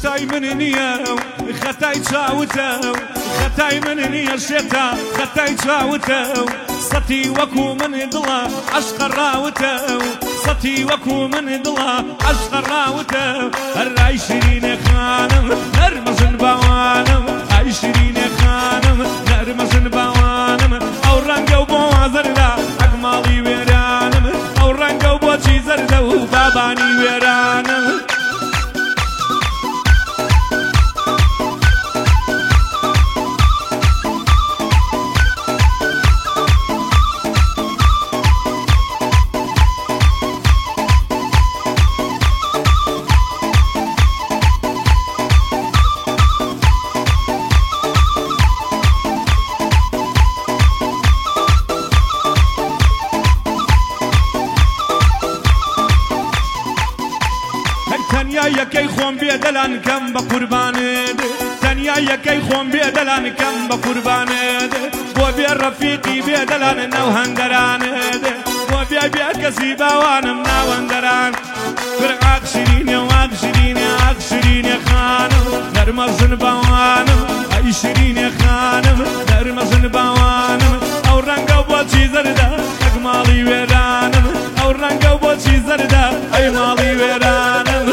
خەتای من نییە خەتای چاوتە خەتای من نییە شێتە خەتای چاوتە سەتی وەکو من دڵە عەشقە ڕاوتە سەتی وەکو من دڵە عەشقە ڕاوتە هەر ئای شیرینێ خانم نەرمەژن باوانم ئای شیرینێ خانم نەرمەژن باوانم ئەو ڕەنگە و بۆ وازەردا ئەگماڵی وێرانم ئەو ڕەنگە و بۆچی زەردە و بابانی وێرانم تەنیا یەکەی خۆم بێدەلان کەم بە قوربانت تەنیا یەکەی خۆم بێدەلان کەم بە قوربانت بۆ بێ ڕەفیقی بێدەلان ناو هەندەرانت بۆ بێ کەسی باوانم ناو هەندەران فرعاق شیرینێ واق شیرینێ عاق شیرینێ خانم نەرمەژن باوانم ئەی شیرینێ خانم نەرمەژن باوانم ئەو ڕەنگە بۆچی زەردە ئەک ماڵی وێرانم ئەو ڕەنگە بۆچی زەردە ئەی ماڵی وێرانم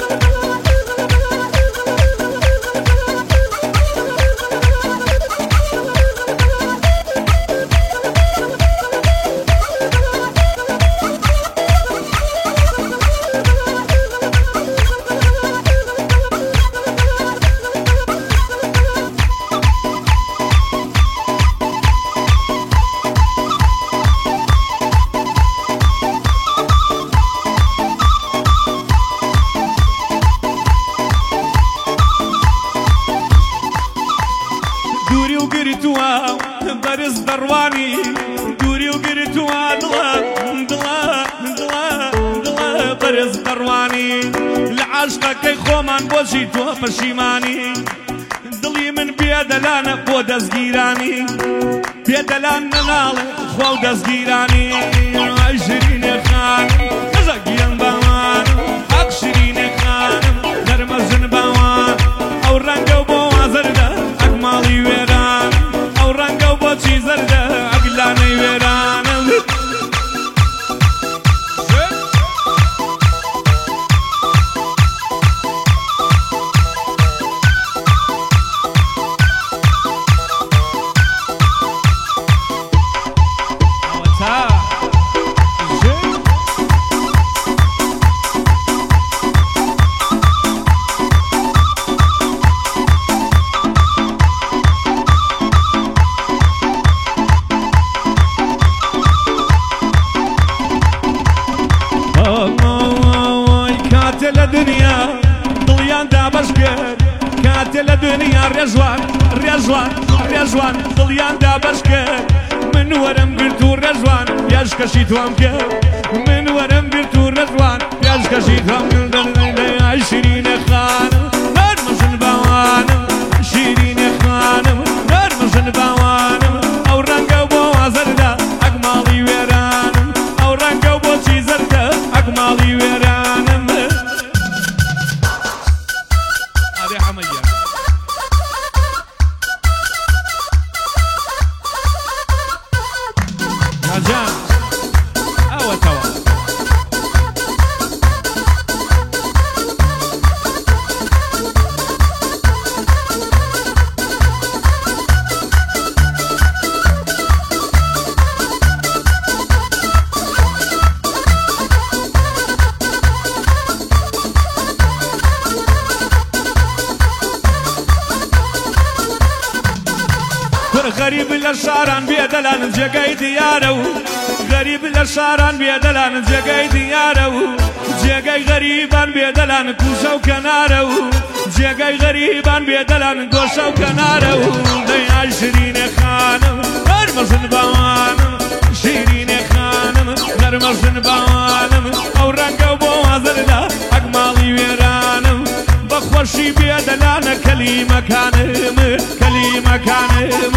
دووری و گرتووە بەرز دەڕوانی دووری و گرتووە دڵە دڵە دڵە دڵە بەرز دەڕوانی لە عاشقەکەی خۆمان بۆچی تۆ پەشیمانی دڵی من بێدەلانە بۆ دەستگیرانی بێدەلان نەناڵێ خۆ و دەستگیرانی ئای شیرینێ خانم کەژە گیان باوانم ئاق شیرینێ خانم نەرمەژن باوان ئەو ڕەنگە و بۆ وازەردە ئەک ماڵی وێران ئەو ڕەنگە و بۆچی زەردە ئەک لانەی وێرانم کاتێ لە دنیا دڵیان دابەش کرد کاتێ لە دنیا ڕێژوان ڕێژوان ڕێژوان دڵیان دابەش کرد من وەرم گرت و ڕێژوان پێشکەشی توام کرد من وەرم گرت و ڕێژوان پێشکەشی توام کرد ئای شیرینێ خانم نەرمەژن باوانم شیرینێ خانم نەرمەژن باوانم ئەو ڕەنگە بۆ وازەردا ئەک ماڵی وێرانم ئەو ڕەنگە بۆچی زەردە ئەک ماڵی وێرانم جان ئەوە تەوا غەریب لە شاران بێدەلان جێگەی دیارە و غەریب لە شاران بێدەلان جێگەی دیارە و جێگەی غەریبان بێدەلان کوژە و کەنارە و جێگەی غەریبان بێدەلان گۆشە و کەنارە و دەی ئای شیرینێ خانم نەرمەژن باوانم شیرینێ خانم نەرمەژن باوانم ئەو ڕەنگە و بۆ وازەردا ئەک ماڵی وێرانم بەخۆشی بێدەلانە کەلیمەکانم کەلیمەکانم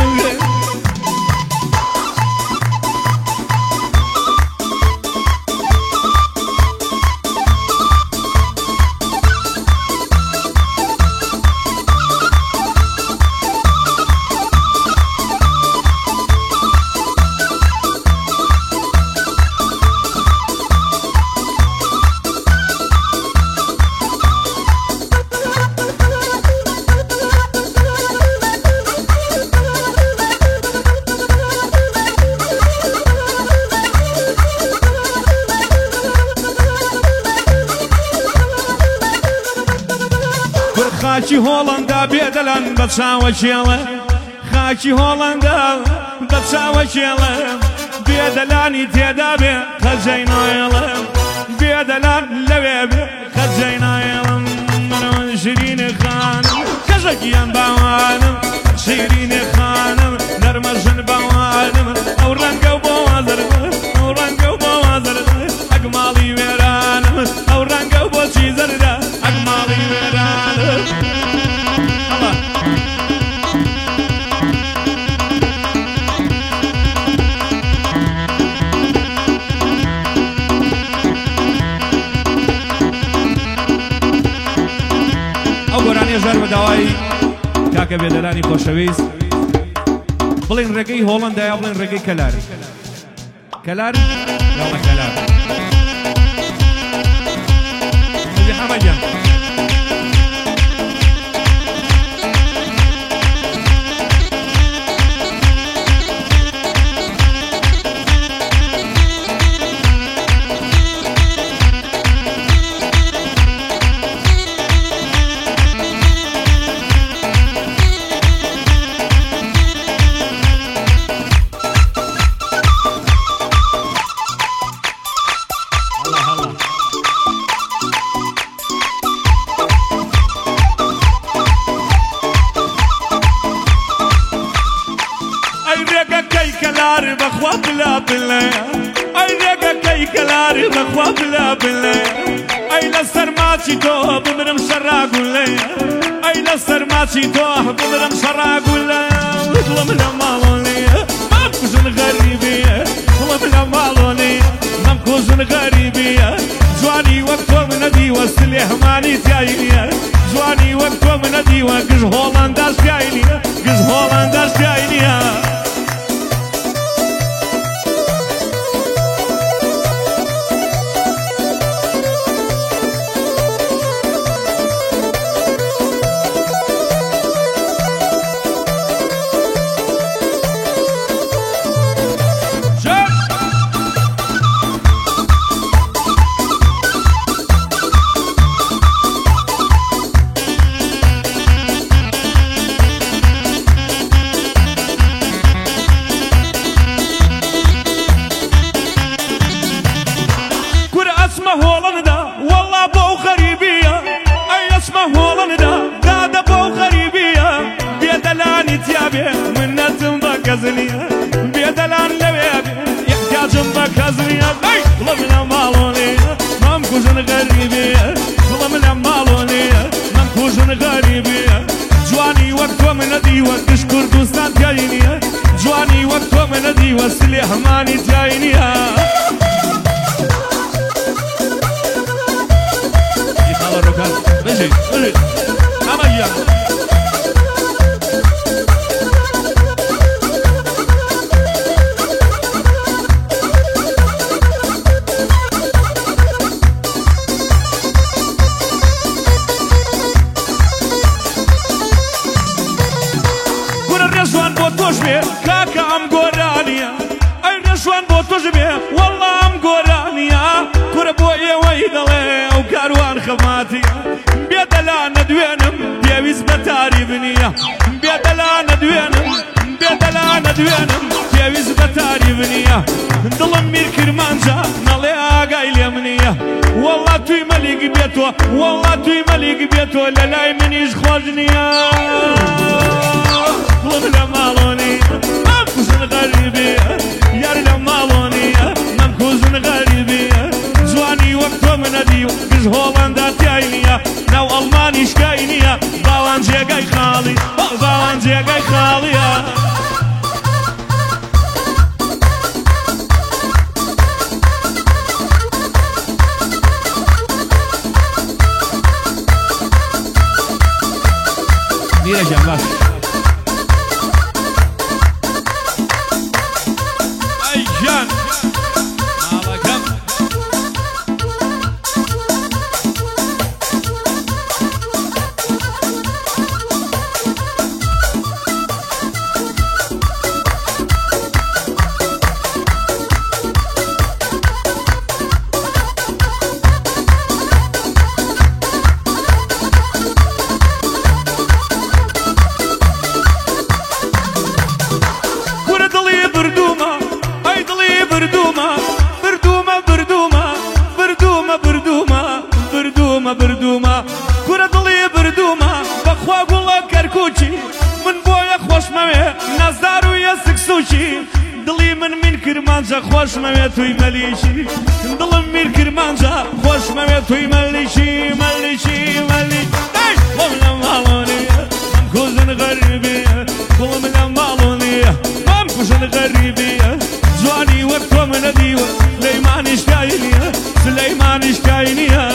خاچی هۆڵەندا بێدەلان بە چاوە شێڵە خاچی هۆڵەندا بە چاوە شێڵە بێدەلانی تێدا بێ خەجەی نایڵە بێدەلان لەوێ بێ خەجەی نایڵم منەوە شیرینی خانم کەژەکیان باوانم شیرینی خانم نەرمەژن باوانم ئەو ڕەنگە و بۆ وازەرم ئەو ڕەنگە و بۆ وازەرم ئەگماڵی وێرانم ئەو ڕەنگە و بۆچی زەردا ئەگماڵی وێرانم ئەو گۆرانیە ژار بە داوای کاکە بێدەلانی خۆشەویست بڵێن ڕێگەی هۆڵەندایە بڵێن ڕێگەی کەلاری کەلاری یاڵە کەلار حەجی حەمەدیان بخوا بلا بلا اي ريقا كي كلاري بخوا بلا بلا اي لسر ماتي تو بمرم شراقولي اي لسر ماتي تو بمرم شراقولي والله من مالوني ممكوزن غريبية والله من مالوني ممكوزن غريبية جواني وقتو من ديوة سليح ماني تاينية جواني وقتو من ديوة قز هولنداش تاينية قز هولنداش تاينية بيدلان لويابي يحتاجن بكازنيا والله من مالوني ممكوزن غريبية والله من مالوني ممكوزن غريبية جواني وقتو من ديوة تشكر دوستان تاينية جواني وقتو من ديوة سليح ماني تاينية يخال الركال بجي بجي أمجيا كاكا ام قرانيا اي نشوان بوتو جبيه والله ام قرانيا كربوية ويدلي وكاروان خماتيا بيدلان دوينم بيويز بتاري بنيا بيدلان دوينم بيدلان دوينم بيويز بتاري بنيا دلم مير كرمانجا نالي آقاي اليمنية والله توي مليق بيتو والله توي مليق بيتو للاي منيش خوجنيا والله مالوني ممكوزن غريبية يار مالونية ممكوزن غريبية جواني وقتو من ديو قز هولندا تاينية ناو ألماني شكاينية باوان جيقاي خالي باوان جيقاي خالية ميرا جنباش لێ بردوومە بەخوا گوڵە کەرکووچی من بۆیە خۆشمەوێ نەزدار و یەسک سوچی دڵی من میر کرمانجە خۆشمەوێ توی مەلیشی دڵم میر کرمانجە خۆشمەوێ توی مەلیشی مەلیشی مەلی خۆم لە ماڵۆنیە ئەم کوژن غەریبیە گوڵم لە ماڵۆنیە ئەم کوژن غەریبیە جوانی وەک تۆ منە دیوە سلەیمانیش کای نییە سلەیمانیش کای نییە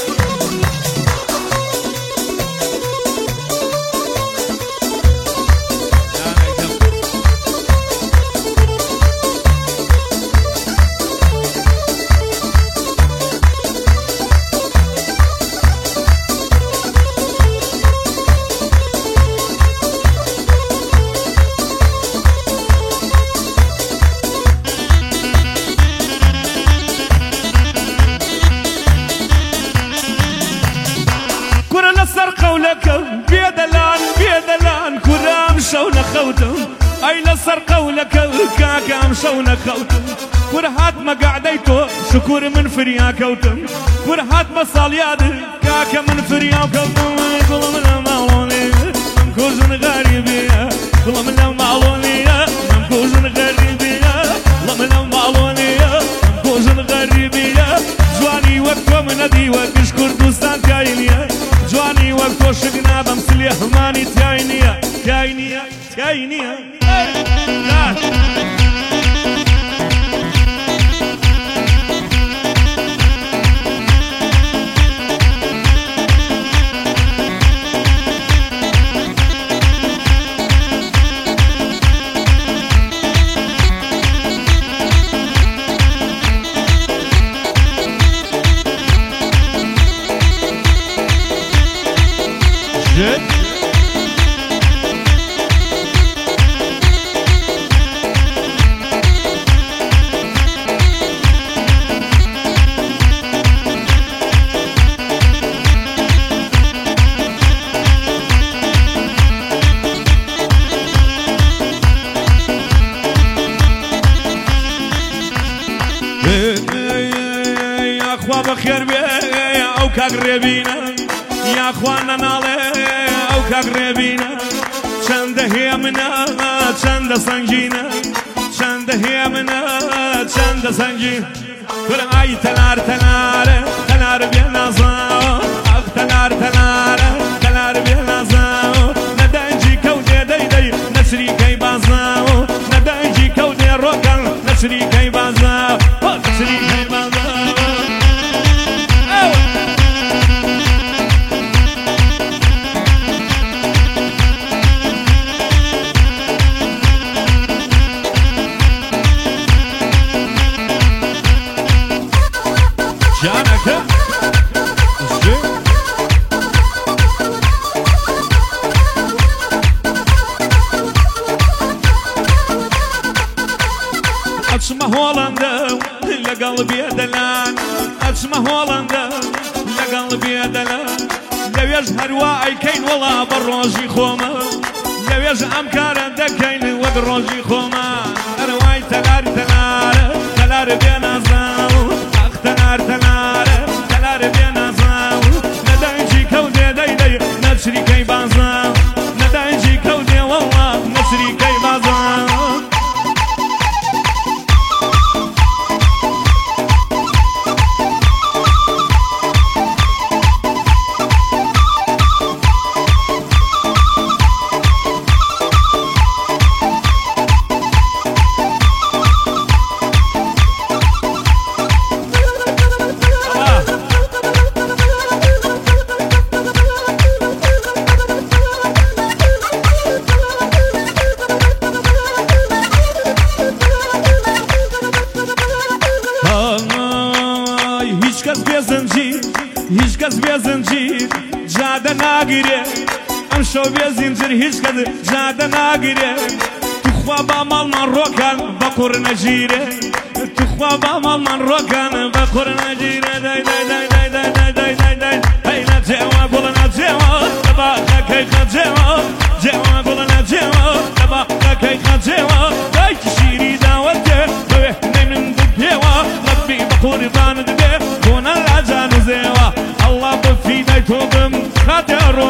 أي لسر قولك كاكام شونا خوتم كرهات ما قعديتو شكور من فريا كوتم كرهات ما صالياد كاكا من فريا كوتم كل من معلوني ممكوزن غريبية كل من معلوني ممكوزن غريبية كل من معلوني ممكوزن غريبية جواني وقتو من دي وقش كردستان كاينية جواني وقتو شقنا بمثل يهماني تاينية كاينية كاينية بخير بيه او كقربينا يا اخوانا نالي او كقربينا چند هي منا چند سنجينا چند هي منا چند سنجين كل اي تنار تنار تنار بينازا اخ تنار تنار تنار بينازا ندنجي كودي دي دي نسري كي بازاو ندنجي كودي روكان نسري كي بازاو نسري كي بازاو أسمع هولندا لقلبي دلان أسمع هولندا لقلبي دلان لو يزهر واعي كين والله بالروزي خوما لو يزهر أمكار دكين وبالروزي خوما رواي تلار تلار تلار بينا زاو أخ تلار تلار تلار بينا زاو ندنجي كودي دي دي نسري كي بازاو ندنجي كودي والله نسري كي بازاو هیچ کس بی زنجیر جاده نگیره امشو بی زنجیر هیچ کس جاده نگیره تو خواب مال من روکن بکر نجیره تو خواب مال من روکن بکر نجیره دای دای دای دای دای دای دای دای دای هی نجوا گل نجوا دبا کی نجوا جوا گل نجوا دبا کی نجوا دای شیری دعوته به نمن دبیوا ربی بقربان دبی کن الأجان زوا الله بفيدي توبم خاطر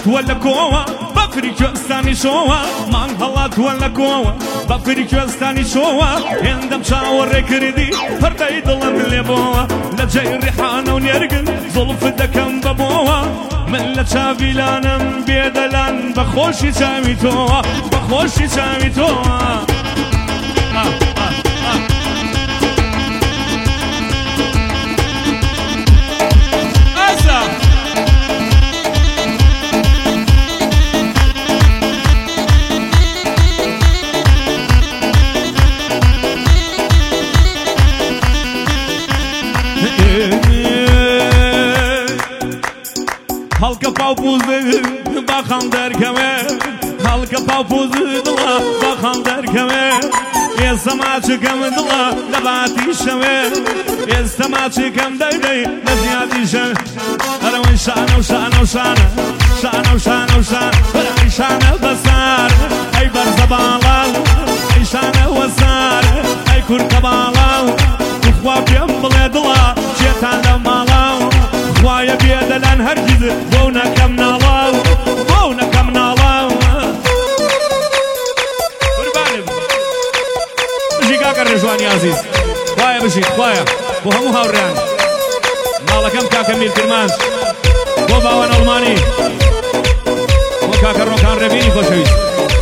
هەڵات وەلە کۆوە بەفری کوێستانی شۆوە مانگ هەڵات وەلە کۆوە بەفری کوێستانی شۆوە هێندەم چاوەڕێ کردی پەردەی دڵم لێبۆوە لە جێی ڕیحانە و نێرگن زوڵفت دەکەم بەبۆوە من لە چاویلانم بێدەلان بەخۆشی چاوی تۆوە بەخۆشی چاوی تۆوە هەڵکە پاوپوزد باخەڵ دەرکەوێ هەڵکە پاوپوزد دڵە باخەڵ دەرکەوێ ئێستا ماچەکەم دڵە لە باتی شەوێ ئێستا ماچەکەم دەیدەی لە زیادی شەوێ هەرەوەی شانە و شانە و شانە شانە و شانە و شانە هەرەوەی شانە بەسار ئەی بەرزە باڵاو ئەی شانە وەسار ئەی کورکە باڵاو خوا پێم بڵێ دڵە چێتان لە ماڵاو خوایە بێدەلان هەرگیز بۆ نەکەم ناڵاو بۆ نەکەم ناڵاو قوربانم بژی کاکە ڕێژوانی عەزیز خوایە بژیت خوایە بۆ هەموو هاوڕێیان ماڵەکەم کاکە میرکرمانج بۆ باوەن ئەڵمانی بۆ کاکە ڕۆکان ڕێبینی خۆشەویست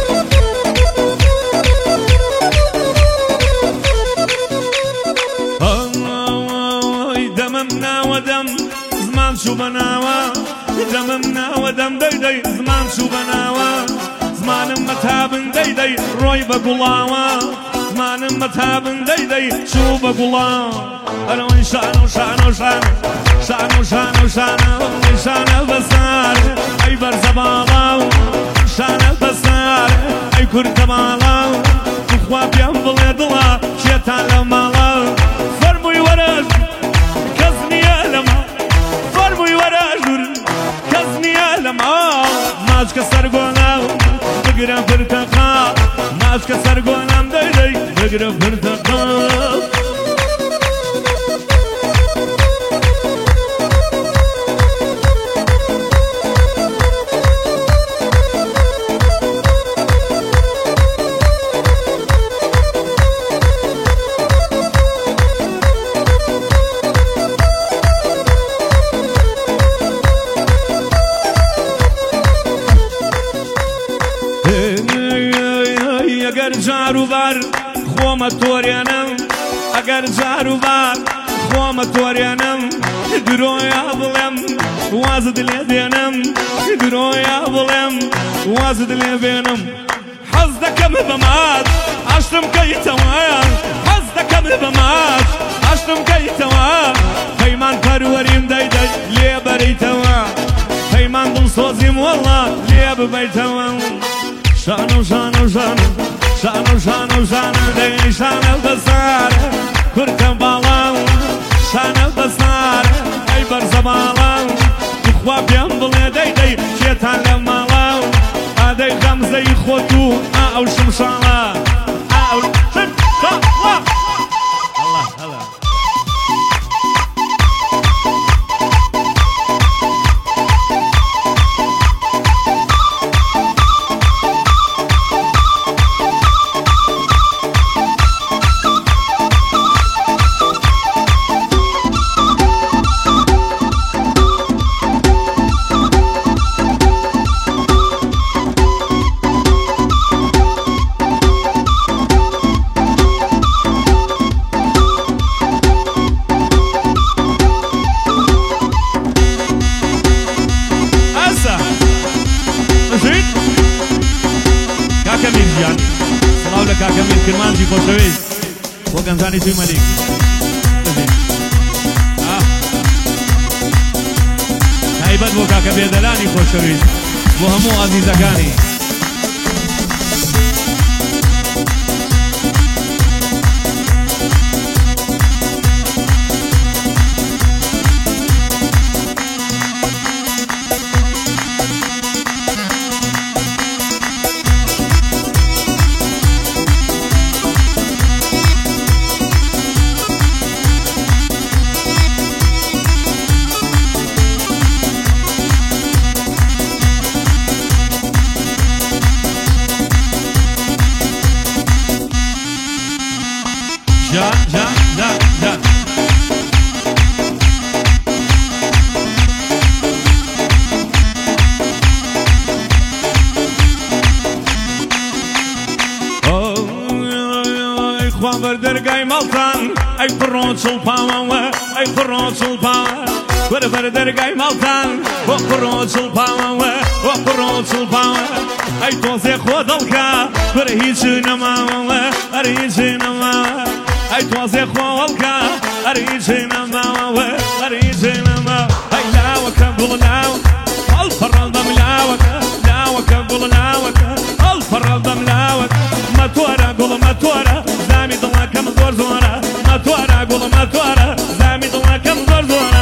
دەمم ناوە دەم زمان چوو بەناوە دەمم ناوە دەم دەیدەی زمان چوو بەناوە زمانم مەتابن دەیدەی ڕۆی بە گوڵاوە زمانم مەتابن دەیدەی چوو بە گوڵاو هەرەوەی شانە و شانە و شانە شانە و شانە و شانە شانە بەسار ئەی بەرزە باڵاو شانە بەسار ئەی کورتە باڵاو خوا پێم بڵێ دڵە چێتان لە ماڵاو فەرمووی وەرەژ کەس نییە لەما فەرمووی وەرەژور کەس نییە لەما ماچکە سەرگۆناو بگرە پرتەقال ماچکە سەرگۆنام دەیدەی بگرە پرتەقال ئەگەر جاروبار خۆمە تۆریانم ئەگەر جاروبار خۆمە تۆریانم درۆیا بڵێم وازت لێ دێنم درۆیا بڵێم وازت لێ بێنم حەز دەکەم بەمات عاشقم کەیتەوە حەز دەکەم بەمات عاشقم کەیتەوە پەیمان پەروەریم دەیدەی لێ بەریتەوە پەیمان دڵسۆزیم وەڵڵا لێ ببەیتەوە شانە و شانە و شانە شانە و شانە و شانە دەی شانە بەسارە کورتە باڵاو شانە بەسارە ئەی بەرزە باڵاو خوا پێم بڵێ دەیدەی چێتان لە ماڵاو ئادەی غەمزەی خۆت و ئەو شمشاڵە ئەو شمشاڵە کاکە میرکرمانجی خۆشەویست بۆ گەنجانی توی مەلیک تایبەت بۆ کاکە بێدەلانی خۆشەویست بۆ هەموو عەزیزەکانی بر دەرگای ماڵتان ئەی پڕۆ چڵپاوەوە ئەی پڕۆ چڵپاوە وەرە بەر دەرگای ماڵتان وە پڕۆ چڵپاوەوە وە پڕۆ چڵپاوە ئەی تۆزێ خۆ دڵکە وەرە هیچ نەماوەوە ئەرە هیچ نەماوە ئەی تۆزێ خۆوەڵکە ئەرە هیچ نەماوەوە ئەرە هیچ نەماوە ئەی لاوەکە گوڵ لاوە هەڵپەڕەڵ دەم لاوەکە لاوەکە گوڵ لاوەکە هەڵپەڕەڵ دەم لاوەکە مەتۆرە گوڵ مەتۆرە زامی دڵەکەم زۆر زۆرە مەتۆرە گوڵ مەتۆرە زامی دڵەکەم زۆر زۆرە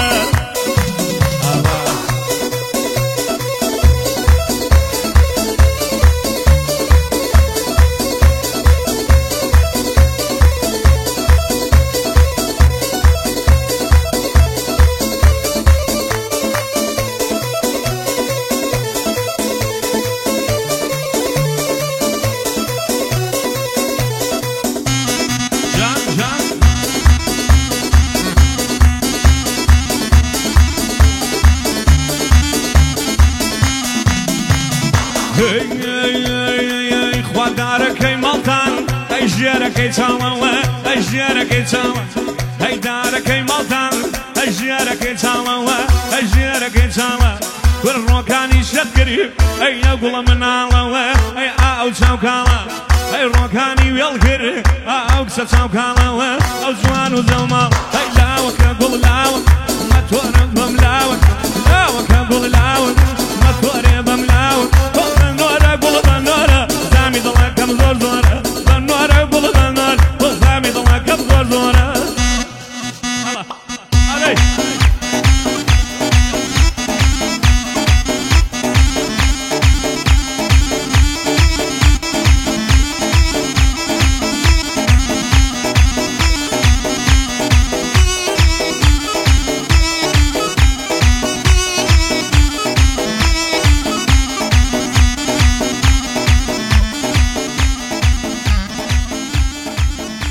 خوادارەکەی ماڵتان ئەی ژێرەکەی چاوەوە ئەی ژێرەکەی چاوە ئەی دارەکەی ماڵتان ئەی ژێرەکەی چاوەوە ئەی ژێرەکەی چاوە ور ڕۆکانی شەت کردی ئەی ئەو گوڵە مناڵەوە ئەی ئاو چاوکاڵە ئەی ڕۆکانی وێڵ کرد ئاو کسە چاوکاڵەوە ئەو جوان و زەوماڵ ئەی لاوەکە گوڵ لاوە مەتۆرە بەم لاوە لاوەکە گوڵ لاوە مەتۆرێ بەم لاوە بەنۆرە گوڵ بەنۆرە زامی دڵەکەم زۆر زۆرە بەنۆرە گوڵ بەنۆرە زامی دڵەکەم زۆر زۆرە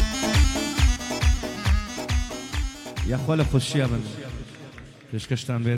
یا خۆ لە خۆشیە بن پێشکەشتان بێت